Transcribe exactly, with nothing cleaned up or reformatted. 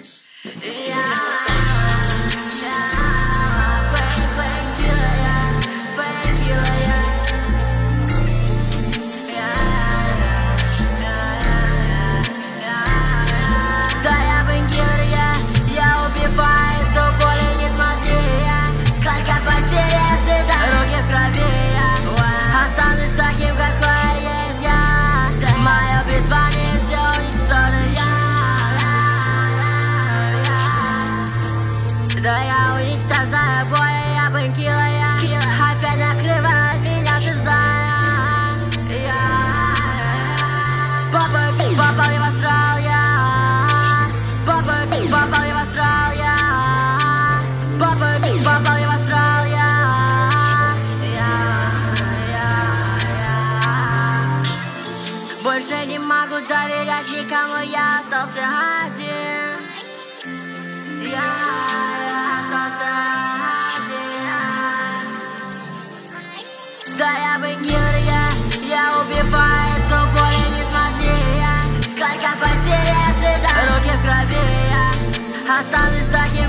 Да я уничтожаю бой, я бенкила, я опять накрывает меня шизая. Попал, попал я в астрал, я попал, попал я в астрал, я попал, попал я в астрал, я больше не могу доверять никому, я остался один. Я Да я бенгер, я, я убиваю, но более не смотри, я сколько потерь я стыда, руки в крови, я останусь таким